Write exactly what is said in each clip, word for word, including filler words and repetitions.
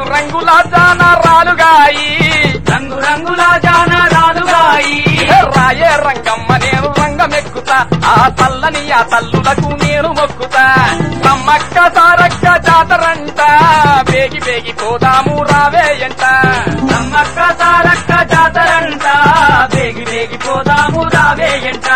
రంగుల జానరాలుగాయి రంగు రంగుల జానరాలుగాయి రాయే రంగమ్మ నేను రంగమెక్కుతా ఆ తల్లని ఆ తల్లులకు నేను మొక్కుతా సమ్మక్క సారక్క జాతరంట బేగి బేగి పోదాము రావేయంట సమ్మక్క సారక్క జాతరంట బేగి బేగి పోదాము రావేయంట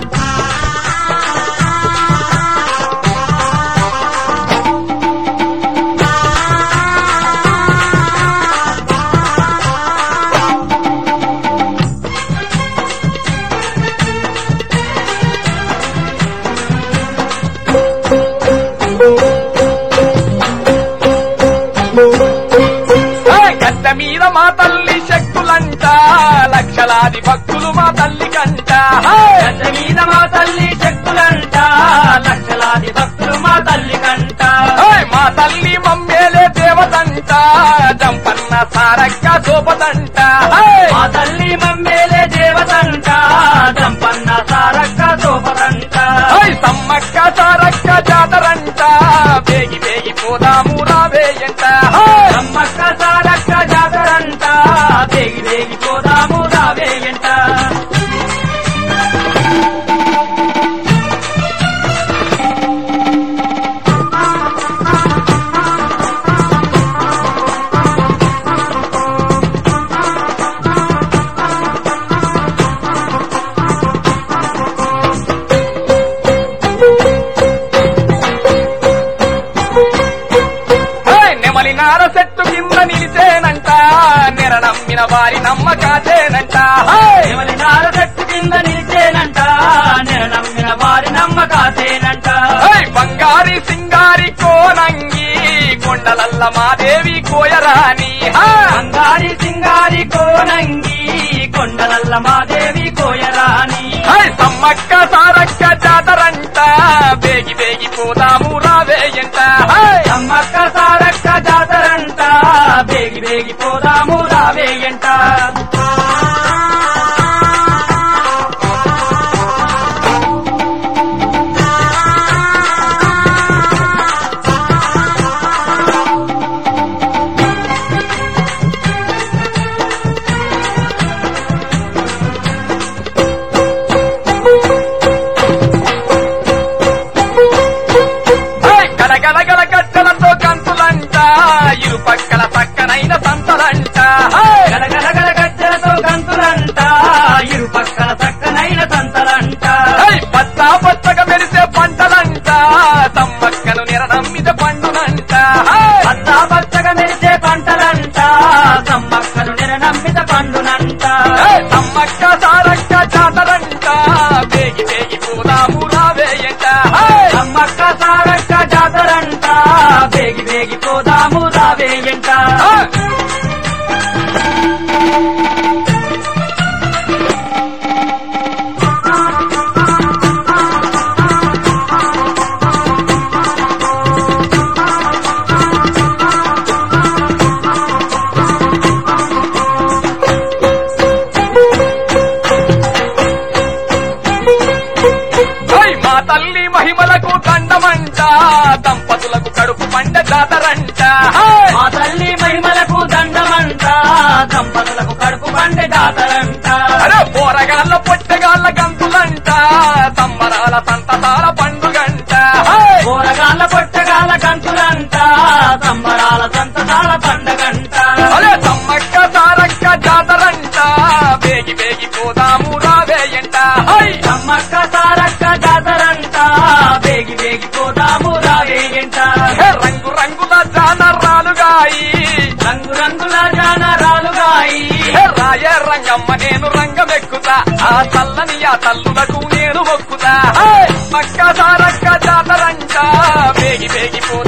గడ్డ మీద మా తల్లి శక్తులంట లక్షలాది భక్తులు మా తల్లి కంట గడ్డ మీద మా తల్లి శక్తులంట లక్షలాది భక్తులు మా తల్లి కంట మా తల్లి మమ్మేలే దేవతంట జంపన్న సారక్క సోపదంట మా తల్లి మమ్మేలే దేవతంట జంపన్న సారక్క సోపదంట సమ్మక్క సారక్క జాతరంట బేగి బేగి పోదాము రావేయంట సమ్మక్క సారక్క జాతరంట బేగి బేగి పోదాము రావేయంట నెమలినార చెట్టు కింద నిలిచేనంట నెరనమ్మిన వారి నమ్మకాచేనంట నెమలినార చెట్టు కింద నిలిచేనంట నెరనమ్మిన వారి నమ్మకాచేనంట బంగారి సింగారి కోనంగి కొండలల్ల మాదేవి కోయరాని బంగారి సింగారి కోనంగి కొండలల్ల మాదేవి కోయరాని సమ్మక్క సారక్క జాతరంట బేగి బేగి పోదాము రావేయంట సమ్మక్క సారక్క జాతరంట బేగి బేగి పోదాము రావేయంట గలగల గట్టలతో గంతులంట ఇరు పక్కల పక్కనైన సంతలంట గలగలగల గజ్జలతో గంతులంట ఇరు పక్కల చక్కనైన సంతలంట పచ్చ పచ్చగా మెరిసే పంటలంట సమ్మక్కను నిరనమ్మిత పండునంట పచ్చ పచ్చగా మెరిసే పంటలంట సమ్మక్కను నిరనమ్మిత పండునంట సమ్మక్క సారక్క జాతరంట బేగి బేగి పోదాము రావేయంట సమ్మక్క సారక్క జాతరంట బేగి బేగి పోదాము రావేయంట మా తల్లి మహిమలకు దండమంట దంపతులకు కడుపు పండ జాతరంట మా తల్లి మహిమలకు దండమంట దంపతులకు కడుపు పండే జాతరంట అరే పోరగాళ్ళ పొట్టగాళ్ళ గంతులంట సంబరాల సంతతాల పండుగంట కూరగాళ్ళ పొట్టగాళ్ళ కంతులంట సంబరాల సంతసాల పండగంట అరే సమ్మక్క సారక్క జాతరంట బేగి బేగి పోదాము రావేయంట సమ్మక్క సారక్క జాతరంట బేగి బేగి పోదాము రావేయంట రంగు రంగుల జానరాలుగాయి రంగు రంగుల జానరాలుగాయి రాయే రంగమ్మ నేను రంగమెక్కుతా ఆ తల్లని ఆ తల్లులకు నేను మొక్కుతా మక్క సారక్క జాతరంట బేగి బేగి పోదా